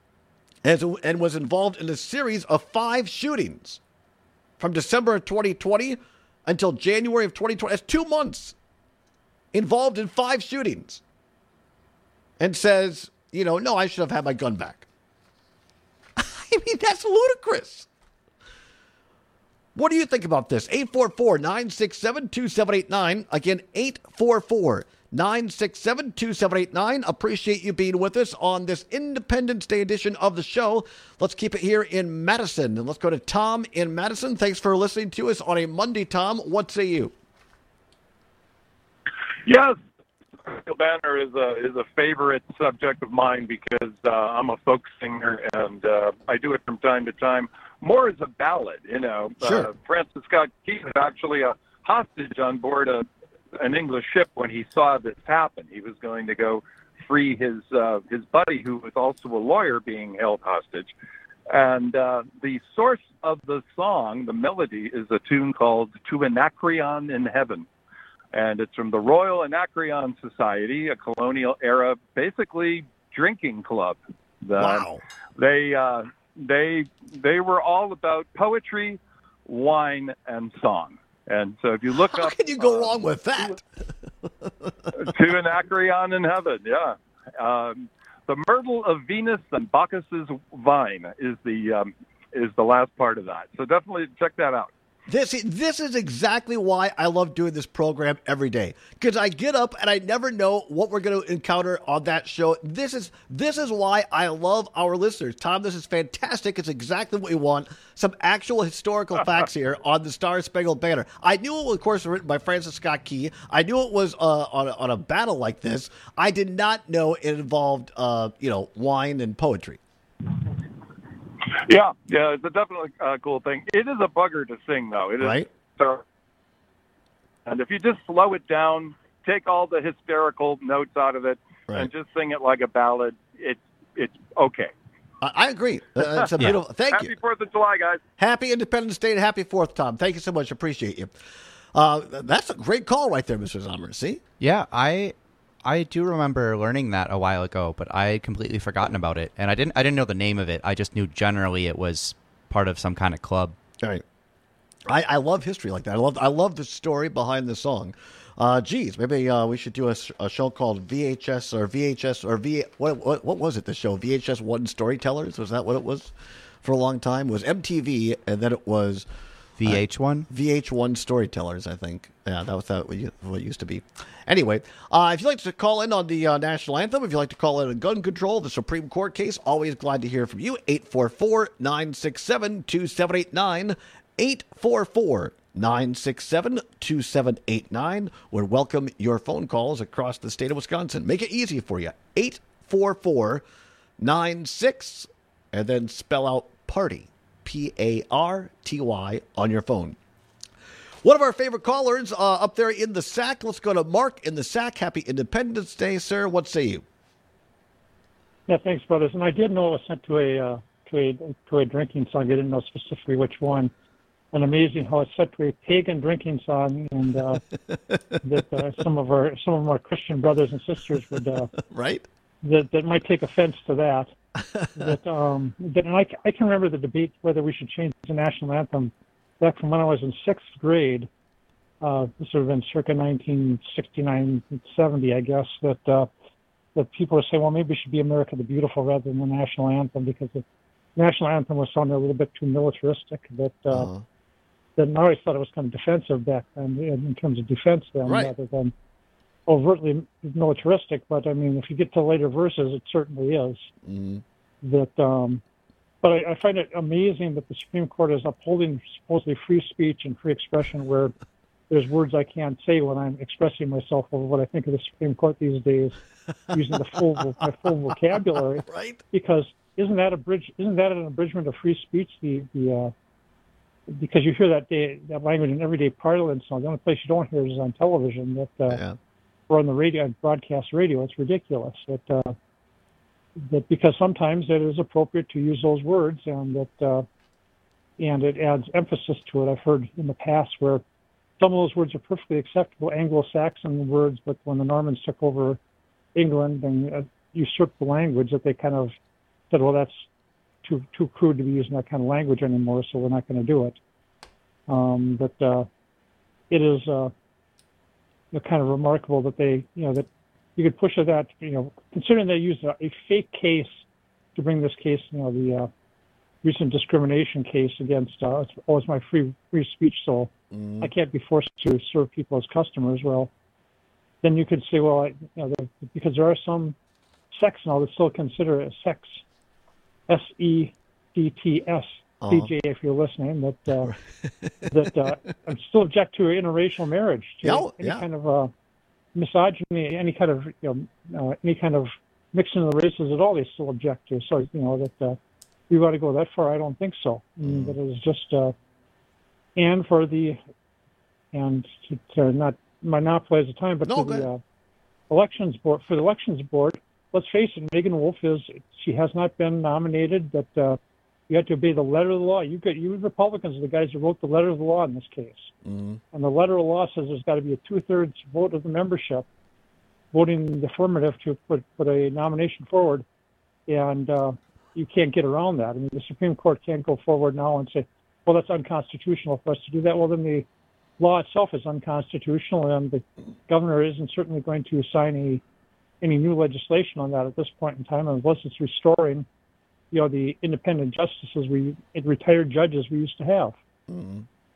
and was involved in a series of 5 shootings from December of 2020 until January of 2020. That's 2 months involved in 5 shootings. And says, no, I should have had my gun back. I mean, that's ludicrous. What do you think about this? 844-967-2789. Again, 844-967-2789. Appreciate you being with us on this Independence Day edition of the show. Let's keep it here in Madison. And let's go to Tom in Madison. Thanks for listening to us on a Monday, Tom. What say you? Yes. Banner is a favorite subject of mine because I'm a folk singer and I do it from time to time. More as a ballad, Sure. Francis Scott Key was actually a hostage on board an English ship when he saw this happen. He was going to go free his buddy, who was also a lawyer, being held hostage. And the source of the song, the melody, is a tune called "To Anacreon in Heaven." And it's from the Royal Anacreon Society, a colonial era, basically drinking club. Wow. They were all about poetry, wine, and song. And so if you look How up... can you go wrong with that? To Anacreon in Heaven, yeah. The myrtle of Venus and Bacchus's vine is the last part of that. So definitely check that out. This is exactly why I love doing this program every day, because I get up and I never know what we're going to encounter on that show. This is why I love our listeners. Tom, this is fantastic. It's exactly what we want. Some actual historical facts here on the Star Spangled Banner. I knew it was, of course, written by Francis Scott Key. I knew it was on a battle like this. I did not know it involved wine and poetry. Yeah, it's a definitely cool thing. It is a bugger to sing, though. It is, right? And if you just slow it down, take all the hysterical notes out of it, and just sing it like a ballad, it's okay. I agree. It's a beautiful. Thank you. Happy 4th of July, guys. Happy Independence Day and happy 4th, Tom. Thank you so much. Appreciate you. That's a great call right there, Mr. Zomer. See? Yeah, I do remember learning that a while ago, but I had completely forgotten about it, and I didn't know the name of it. I just knew generally it was part of some kind of club. All right. I love history like that. I love the story behind the song. Maybe we should do a show called VHS what was it? The show VHS One Storytellers, was that what it was for a long time? It was MTV, and then it was VH1? VH1 Storytellers, I think. Yeah, that was what it used to be. Anyway, if you'd like to call in on the national anthem, if you'd like to call in on gun control, the Supreme Court case, always glad to hear from you. 844-967-2789. 844-967-2789. Would welcome your phone calls across the state of Wisconsin. Make it easy for you. 844-96, and then spell out party. PARTY on your phone. One of our favorite callers up there in the SAC. Let's go to Mark in the SAC. Happy Independence Day, sir. What say you? Yeah, thanks, brothers. And I did know it was sent to a drinking song. I didn't know specifically which one. And amazing how it's set to a pagan drinking song, and that some of our Christian brothers and sisters would right that might take offense to that. And I can remember the debate whether we should change the national anthem back from when I was in 6th grade. This would have been circa 1969, 70, I guess, that people would say, well, maybe it should be America the Beautiful rather than the national anthem, because the national anthem was sounding a little bit too militaristic. That I always thought it was kind of defensive back then, in terms of defense then, rather than overtly militaristic. But I mean, if you get to later verses, it certainly is. But I find it amazing that the Supreme Court is upholding supposedly free speech and free expression, where there's words I can't say when I'm expressing myself over what I think of the Supreme Court these days, using my full vocabulary. Right? Because isn't that an abridgment of free speech? Because you hear that language in everyday parlance. So the only place you don't hear it is on television, or on the radio, broadcast radio. It's ridiculous that because sometimes it is appropriate to use those words, and it adds emphasis to it. I've heard in the past where some of those words are perfectly acceptable Anglo-Saxon words, but when the Normans took over England and usurped the language, that they kind of said, well, that's too crude to be using that kind of language anymore, so we're not going to do it. But it is kind of remarkable that that you could push it that, considering they used a fake case to bring this case, the recent discrimination case against, it's my free speech, so I can't be forced to serve people as customers. Well, then you could say, well, because there are some sects now that still consider it sex, SECTS, DJ, if you're listening, that I still object to interracial marriage, to any kind of misogyny, any kind of mixing of the races at all. They still object to. So that we ought to go that far. I don't think so. That it is just to not monopolize the time, but the elections board. For the elections board, let's face it, Megan Wolf she has not been nominated. That you have to obey the letter of the law. You Republicans are the guys who wrote the letter of the law in this case. And the letter of the law says there's got to be a 2/3 vote of the membership voting the affirmative to put a nomination forward, and you can't get around that. I mean, the Supreme Court can't go forward now and say, well, that's unconstitutional for us to do that. Well, then the law itself is unconstitutional, and the governor isn't certainly going to sign any new legislation on that at this point in time, unless it's restoring the independent justices, retired judges we used to have.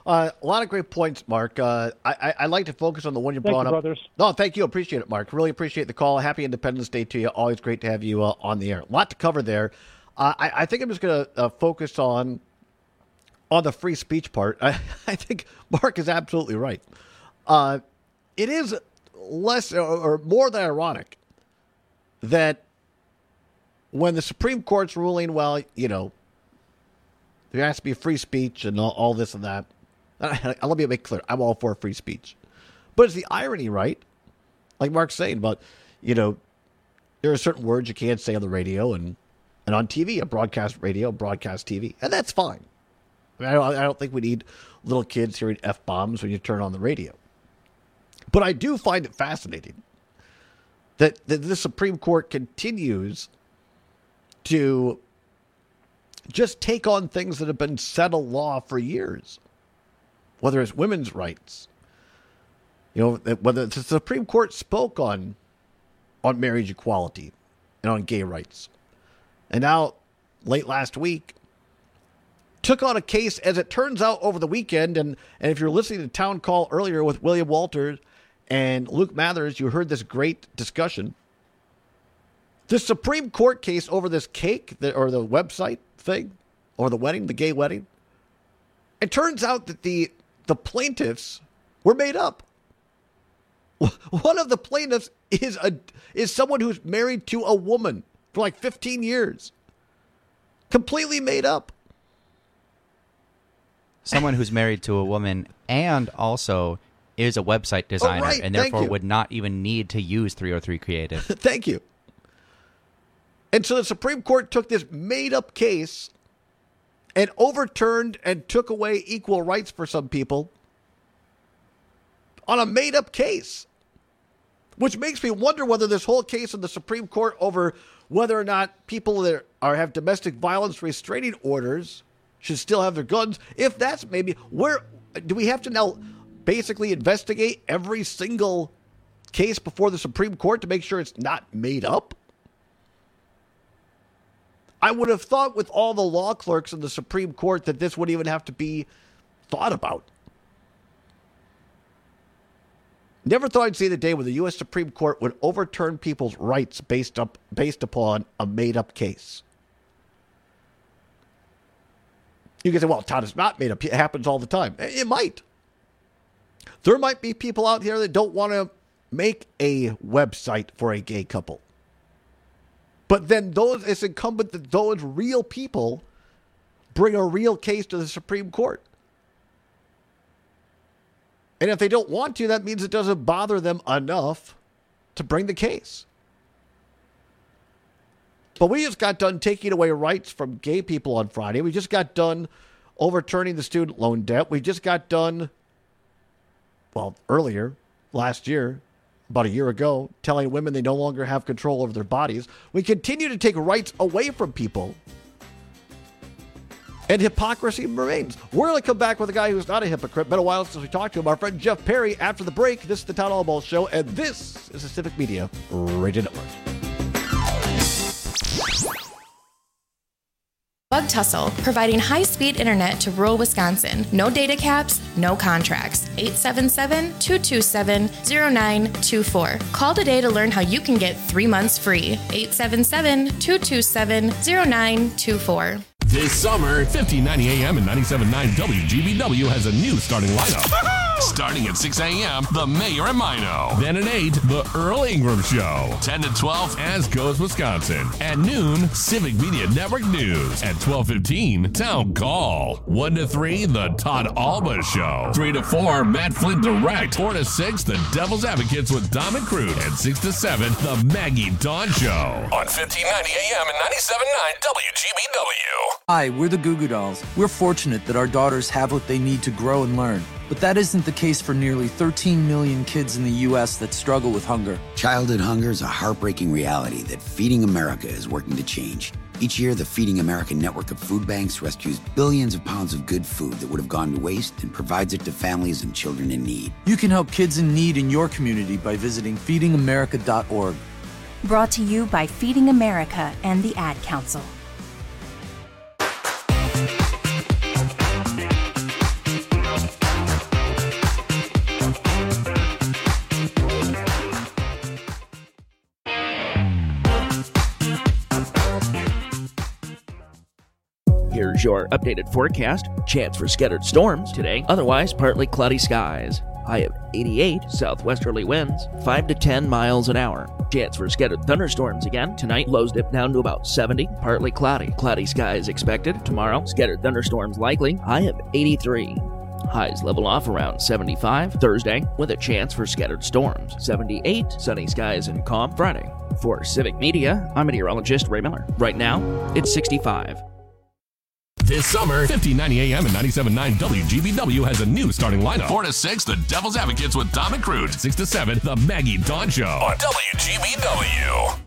A lot of great points, Mark. I like to focus on the one you brought up. Brothers. No, thank you. Appreciate it, Mark. Really appreciate the call. Happy Independence Day to you. Always great to have you on the air. A lot to cover there. I think I'm just going to focus on the free speech part. I think Mark is absolutely right. It is less or more than ironic that when the Supreme Court's ruling, well, you know, there has to be free speech and all this and that. Let me make clear, I'm all for free speech. But it's the irony, right? Like Mark's saying about, you know, there are certain words you can't say on the radio and on TV, a broadcast radio, broadcast TV, and that's fine. I mean, I don't think we need little kids hearing F-bombs when you turn on the radio. But I do find it fascinating that the Supreme Court continues to just take on things that have been settled law for years, whether it's women's rights, you know, whether the Supreme Court spoke on marriage equality and on gay rights. And now, late last week, took on a case, as it turns out, over the weekend. And if you're listening to Town Call earlier with William Walters and Luke Mathers, you heard this great discussion. The Supreme Court case over this cake or the website thing or the wedding, the gay wedding. It turns out that the plaintiffs were made up. One of the plaintiffs is someone who's married to a woman for like 15 years. Completely made up. Someone who's married to a woman and also is a website designer and therefore would not even need to use 303 Creative. Thank you. And so the Supreme Court took this made-up case and overturned and took away equal rights for some people on a made-up case, which makes me wonder whether this whole case in the Supreme Court over whether or not people that have domestic violence restraining orders should still have their guns, if that's maybe, where do we have to now basically investigate every single case before the Supreme Court to make sure it's not made up? I would have thought with all the law clerks in the Supreme Court that this wouldn't even have to be thought about. Never thought I'd see the day when the U.S. Supreme Court would overturn people's rights based upon a made-up case. You can say, well, Todd, it's not made up. It happens all the time. It might. There might be people out here that don't want to make a website for a gay couple. But then it's incumbent that those real people bring a real case to the Supreme Court. And if they don't want to, that means it doesn't bother them enough to bring the case. But we just got done taking away rights from gay people on Friday. We just got done overturning the student loan debt. We just got done, well, earlier, last year, about a year ago, telling women they no longer have control over their bodies. We continue to take rights away from people. And hypocrisy remains. We're going to come back with a guy who's not a hypocrite. Been a while since we talked to him. Our friend Jeff Perry. After the break, this is the Town Hall Ball Show, and this is the Civic Media Radio Network. Bug Tussle, providing high-speed internet to rural Wisconsin. No data caps, no contracts. 877-227-0924. Call today to learn how you can get 3 months free. 877-227-0924. This summer, 1590 AM and 97.9 WGBW has a new starting lineup. Starting at 6 a.m., The Mayor and Mino. Then at 8, The Earl Ingram Show. 10 to 12, As Goes Wisconsin. At noon, Civic Media Network News. At 12:15, Town Call. 1 to 3, The Todd Alba Show. 3 to 4, Matt Flint Direct. 4 to 6, The Devil's Advocates with Dom and Crude. And 6 to 7, The Maggie Dawn Show. On 1590 AM and 97.9 WGBW. Hi, we're the Goo Goo Dolls. We're fortunate that our daughters have what they need to grow and learn. But that isn't the case for nearly 13 million kids in the U.S. that struggle with hunger. Childhood hunger is a heartbreaking reality that Feeding America is working to change. Each year, the Feeding America network of food banks rescues billions of pounds of good food that would have gone to waste and provides it to families and children in need. You can help kids in need in your community by visiting feedingamerica.org. Brought to you by Feeding America and the Ad Council. Here's your updated forecast. Chance for scattered storms today. Otherwise, partly cloudy skies. High of 88, southwesterly winds, 5 to 10 miles an hour. Chance for scattered thunderstorms again. Tonight, lows dip down to about 70, partly cloudy. Cloudy skies expected. Tomorrow, scattered thunderstorms likely. High of 83. Highs level off around 75. Thursday, with a chance for scattered storms. 78, sunny skies and calm. Friday. For Civic Media, I'm meteorologist Ray Miller. Right now, it's 65. This summer, 1590 AM and 97.9 WGBW has a new starting lineup. 4 to 6, The Devil's Advocates with Dom and Crude. 6 to 7, The Maggie Dawn Show on WGBW.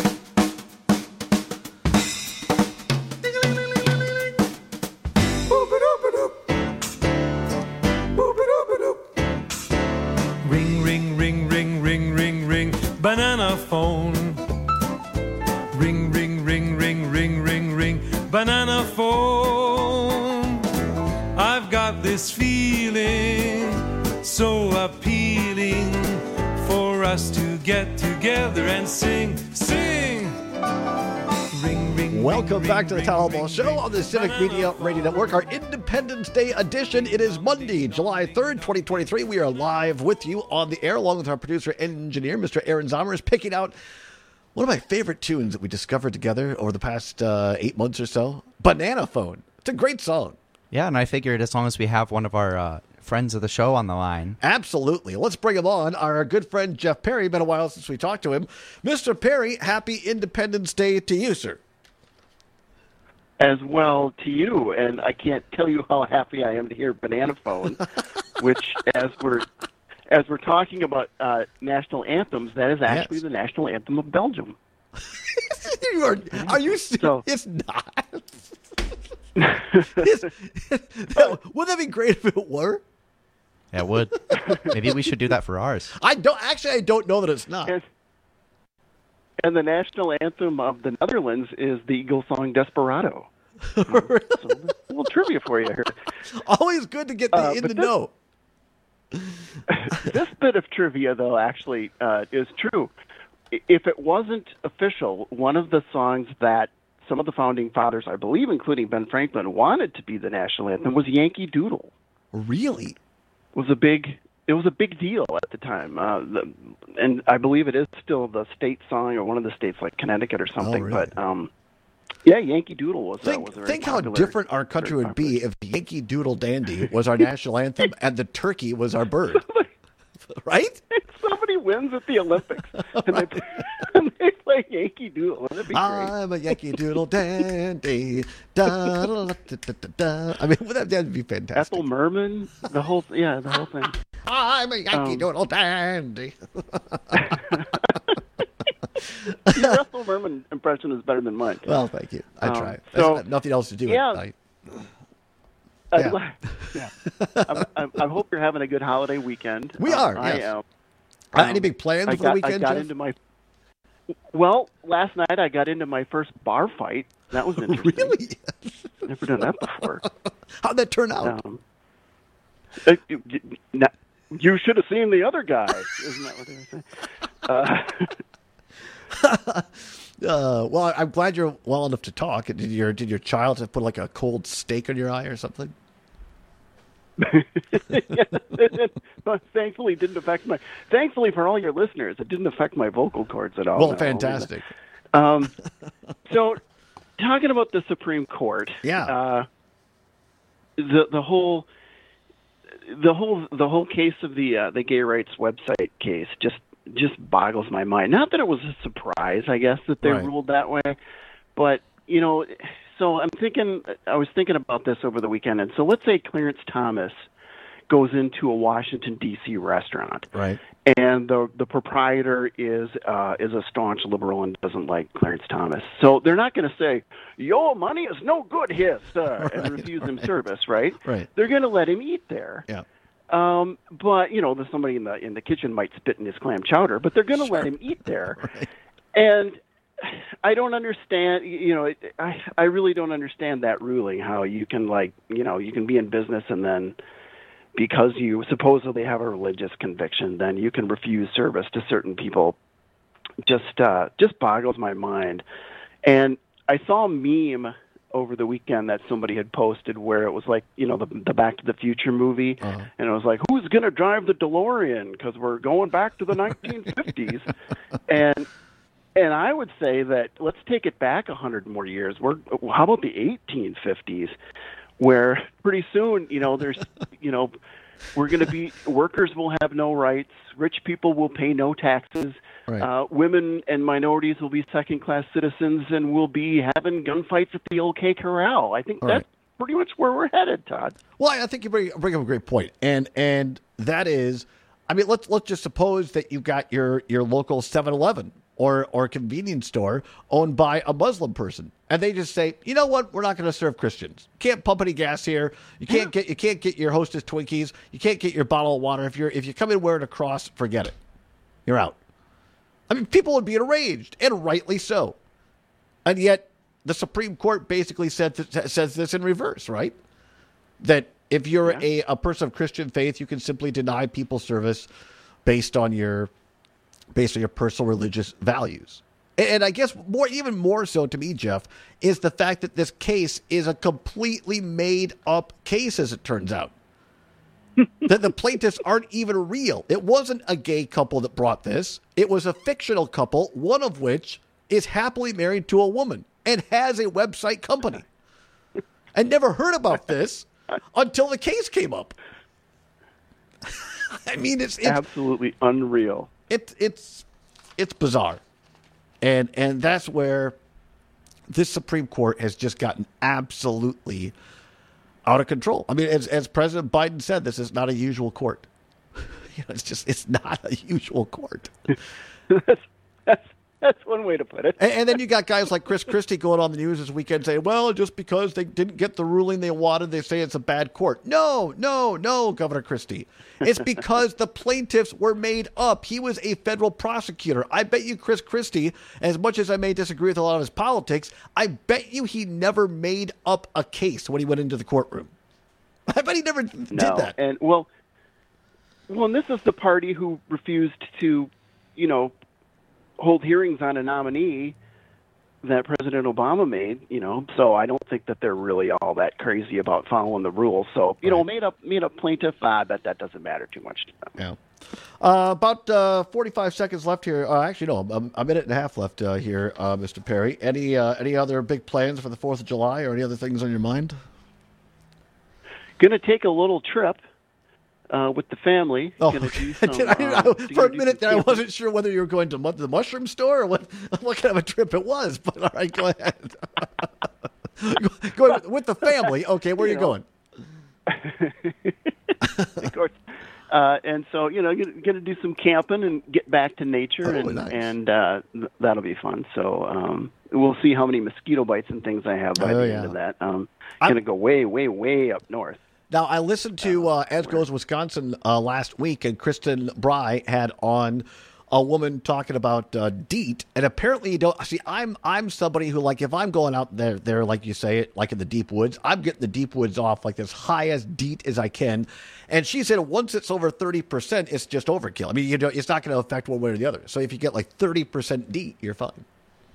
Ring, ring, ring, ring, ring, ring, ring, banana phone. Ring, ring, ring, ring, ring, ring, ring, banana phone. I've got this feeling so appealing for us to get together and sing, sing. Ring, ring. Welcome back to the Town Hall Show on the Civic Media Radio Network, our Independence Day edition. It is Monday, July 3rd, 2023. We are live with you on the air, along with our producer and engineer, Mr. Aaron Zommers, picking out one of my favorite tunes that we discovered together over the past 8 months or so, Banana Phone. It's a great song. Yeah, and I figured as long as we have one of our friends of the show on the line. Absolutely. Let's bring him on. Our good friend Jeff Perry. Been a while since we talked to him. Mr. Perry, happy Independence Day to you, sir. As well to you, and I can't tell you how happy I am to hear Banana Phone, which, as we're talking about national anthems, that is actually the national anthem of Belgium. Are you serious? So, it's not. Wouldn't that be great if it were? Yeah, it would. Maybe we should do that for ours. I don't know that it's not. And the national anthem of the Netherlands is the Eagle song Desperado. So a little trivia for you here. Always good to get in the know. This bit of trivia, though, actually is true. If it wasn't official, one of the songs that some of the founding fathers, I believe, including Ben Franklin, wanted to be the national anthem was Yankee Doodle. Really? It was a big deal at the time, and I believe it is still the state song or one of the states, like Connecticut or something. Oh, really? But yeah, Yankee Doodle was. Think how different our country would be if Yankee Doodle Dandy was our national anthem and the turkey was our bird. Right? Somebody wins at the Olympics and they play Yankee Doodle. Wouldn't it be great? I'm a Yankee Doodle Dandy. Da, da, da, da, da, da. I mean, that'd be fantastic. Ethel Merman, the whole thing. I'm a Yankee Doodle Dandy. Your Ethel Merman impression is better than mine. Well, thank you. I try. So, nothing else to do. Yeah. I hope you're having a good holiday weekend. We are. Yes. Any big plans for the weekend, Jeff? Well, last night I got into my first bar fight. That was interesting. Really? Never done that before. How'd that turn out? You should have seen the other guy. Isn't that what they were saying? Well, I'm glad you're well enough to talk. Did your child have put like a cold steak in your eye or something? But thankfully, it didn't affect my. Thankfully for all your listeners, it didn't affect my vocal cords at all. Well, fantastic. So, talking about the Supreme Court, the whole case of the gay rights website case just boggles my mind. Not that it was a surprise, I guess, that they ruled that way, but so I was thinking about this over the weekend, and so let's say Clarence Thomas goes into a Washington D.C. restaurant, right? And the proprietor is a staunch liberal and doesn't like Clarence Thomas, so they're not going to say your money is no good here, sir, and refuse him service, right? Right. They're going to let him eat there. Yeah. But there's somebody in the kitchen might spit in his clam chowder, but they're going to let him eat there. Right. And I don't understand. I really don't understand that ruling. How you can you can be in business and then because you supposedly have a religious conviction, then you can refuse service to certain people. Just boggles my mind. And I saw a meme over the weekend that somebody had posted where it was like, the Back to the Future movie, and it was like, who's going to drive the DeLorean? Because we're going back to the 1950s. And I would say that let's take it back 100 more years. How about the 1850s, where pretty soon, there's, we're going to be, workers will have no rights, rich people will pay no taxes, right. Women and minorities will be second-class citizens, and we'll be having gunfights at the OK Corral. I think that's pretty much where we're headed, Todd. Well, I think you bring up a great point, and that is, I mean, let's just suppose that you've got your local 7-Eleven or convenience store owned by a Muslim person, and they just say, you know what, we're not going to serve Christians. You can't pump any gas here. You can't get your Hostess Twinkies. You can't get your bottle of water. If you come in wearing a cross, forget it. You're out. I mean, people would be enraged, and rightly so. And yet, the Supreme Court basically says this in reverse, right? That if you're a person of Christian faith, you can simply deny people service based on your personal religious values. And I guess even more so to me, Jeff, is the fact that this case is a completely made up case, as it turns out. That the plaintiffs aren't even real. It wasn't a gay couple that brought this. It was a fictional couple, one of which is happily married to a woman and has a website company. I never heard about this until the case came up. I mean, it's absolutely unreal. It's bizarre. And that's where this Supreme Court has just gotten absolutely out of control. I mean, as President Biden said, this is not a usual court. It's not a usual court. That's one way to put it. And then you got guys like Chris Christie going on the news this weekend saying, well, just because they didn't get the ruling they wanted, they say it's a bad court. No, Governor Christie. It's because the plaintiffs were made up. He was a federal prosecutor. I bet you Chris Christie, as much as I may disagree with a lot of his politics, I bet you he never made up a case when he went into the courtroom. I bet he never did that. And well, and this is the party who refused to, hold hearings on a nominee that President Obama made, so I don't think that they're really all that crazy about following the rules. So, made up plaintiff, I bet that doesn't matter too much to them. Yeah. About 45 seconds left here. Actually, no, a minute and a half left here, Mr. Perry. Any other big plans for the 4th of July or any other things on your mind? Going to take a little trip. With the family. Oh, for a minute there, I wasn't sure whether you were going to the mushroom store or what kind of a trip it was. But all right, go ahead. Going with the family. Okay, where are you going? Of course. And so, you're going to do some camping and get back to nature, and that'll be fun. So we'll see how many mosquito bites and things I have by the end of that. I'm going to go way, way, way up north. Now, I listened to As Goes Wisconsin last week, and Kristen Bry had on a woman talking about DEET, and apparently you don't see. I'm somebody who, like, if I'm going out there, like you say it, like in the deep woods, I'm getting the deep woods off like as high as DEET as I can. And she said once it's over 30%, it's just overkill. I mean, it's not going to affect one way or the other. So if you get like 30% DEET, you're fine.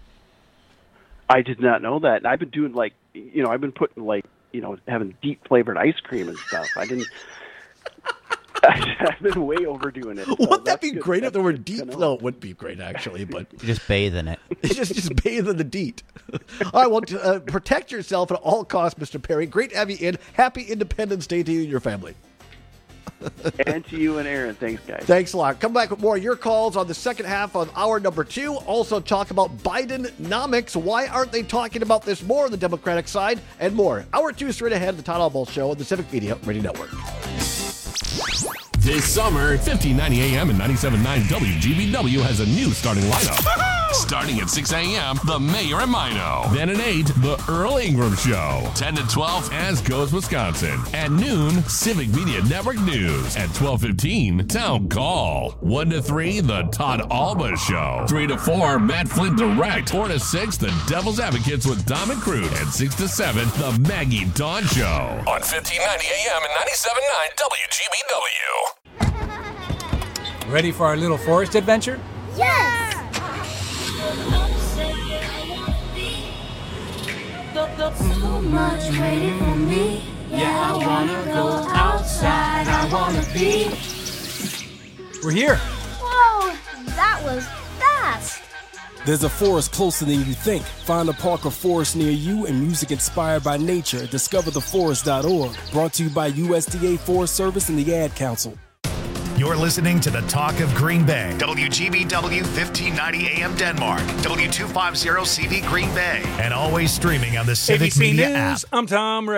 I did not know that. I've been doing I've been putting having DEET flavored ice cream and stuff. I've been way overdoing it. So wouldn't that be great if there were DEET? No, it wouldn't be great actually, but you just bathe in it. just bathe in the DEET. All right, well, protect yourself at all costs, Mr. Perry. Great to have you in. Happy Independence Day to you and your family. And to you and Aaron. Thanks, guys. Thanks a lot. Come back with more of your calls on the second half of hour number 2. Also talk about Bidenomics. Why aren't they talking about this more on the Democratic side? And more. Hour 2 straight ahead of the Todd Albaugh Show on the Civic Media Radio Network. This summer, 1590 AM and 97.9 WGBW has a new starting lineup. Starting at 6 a.m., The Mayor and Mino. Then at 8, The Earl Ingram Show. 10 to 12, As Goes Wisconsin. At noon, Civic Media Network News. At 12:15, Town Call. 1 to 3, The Todd Albaugh Show. 3 to 4, Matt Flint Direct. 4 to 6, The Devil's Advocates with Dom and Crude. And 6 to 7, The Maggie Dawn Show. On 1590 AM and 97.9 WGBW. Ready for our little forest adventure? Yes! So much waiting for me. Yeah, I wanna go outside. I wanna be. We're here. Whoa, that was fast. There's a forest closer than you think. Find a park or forest near you and music inspired by nature. DiscoverTheForest.org. Brought to you by USDA Forest Service and the Ad Council. You're listening to the Talk of Green Bay. WGBW 1590 AM Denmark. W250 CV Green Bay. And always streaming on the Civic ABC Media News, app. I'm Tom Ray.